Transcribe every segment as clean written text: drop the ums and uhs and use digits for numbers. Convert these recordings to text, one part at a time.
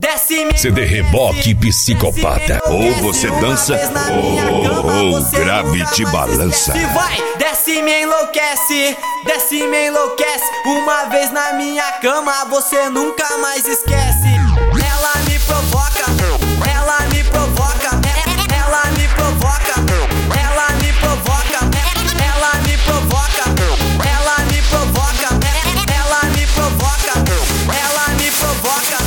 CD Reboque Psicopata. Ou você dança, ou grave te balança. Vai, desce, me enlouquece, desce, me enlouquece. Uma vez na minha cama, você nunca mais esquece. Ela me provoca, ela me provoca, ela me provoca, ela me provoca, ela me provoca, ela me provoca, ela me provoca, ela me provoca.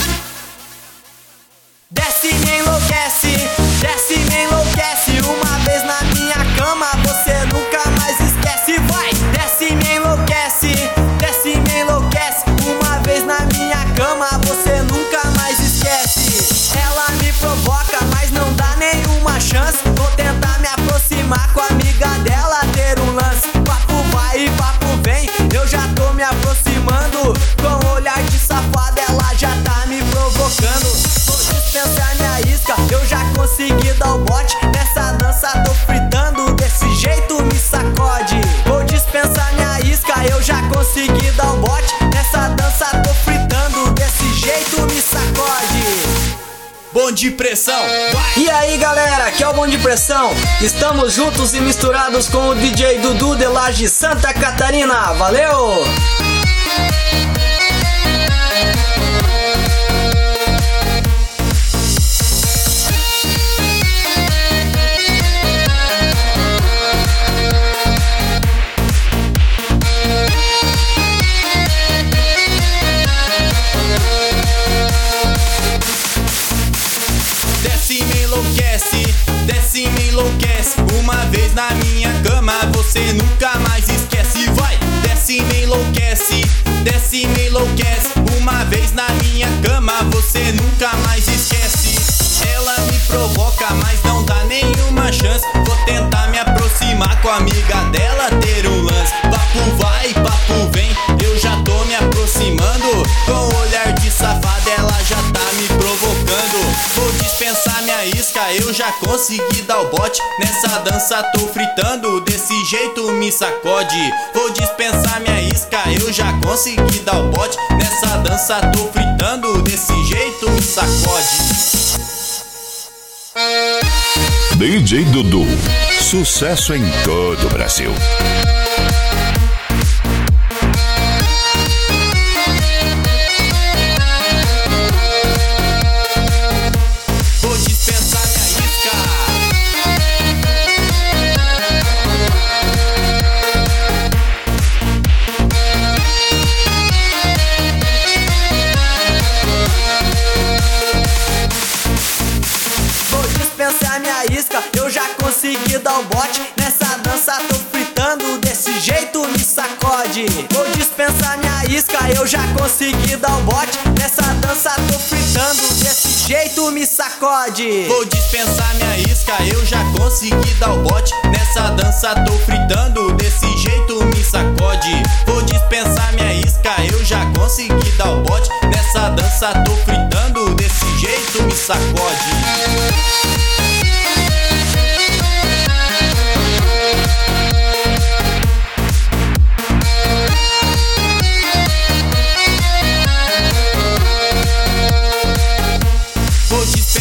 Desce, me enlouquece, desce, me enlouquece. Uma vez na minha cama, você nunca mais esquece. Vai, desce, me enlouquece, desce, me enlouquece. Uma vez na minha cama, você nunca mais esquece. Ela me provoca, mas não dá nenhuma chance. Vou tentar me aproximar com a amiga dela, ter um lance. Papo vai e papo vem, eu já tô me aproximando. Com um olhar de safada, ela já tá me provocando. Vou dispensar minha isca, eu já consegui dar o bote. Nessa dança tô fritando, desse jeito me sacode. Vou dispensar minha isca, eu já consegui dar o bote. Nessa dança tô fritando, desse jeito me sacode. Bom de pressão, vai! E aí galera, aqui é o Bom de Pressão. Estamos juntos e misturados com o DJ Dudu de Laje, Santa Catarina. Valeu! Desce, me enlouquece, desce, me enlouquece. Uma vez na minha cama, você nunca mais esquece. Vai, desce, me enlouquece, desce, me enlouquece. Uma vez na minha cama, você nunca mais esquece. Ela me provoca, mas não dá nenhuma chance. Vou tentar me aproximar com a amiga dela, ter um lance. Papo vai, papo vem, eu já tô me aproximando. Com um olhar de safada, ela já tá me provocando. Vou dispensar minha isca, eu já consegui dar o bote. Nessa dança tô fritando, desse jeito me sacode. Vou dispensar minha isca, eu já consegui dar o bote. Nessa dança tô fritando, desse jeito me sacode. DJ Dudu, sucesso em todo o Brasil. Vou dispensar minha isca. Vou dispensar minha isca, eu já consegui dar o bote. Nessa dança tô fritando, desse jeito me sacode. Vou dispensar minha isca, eu já consegui dar o bote. Nessa dança tô fritando, desse jeito me sacode. Vou dispensar minha isca, eu já consegui dar o bote. Nessa dança tô fritando, desse jeito me sacode. Vou dispensar minha isca, eu já consegui dar o bote. Nessa dança tô fritando, desse jeito me sacode. Vou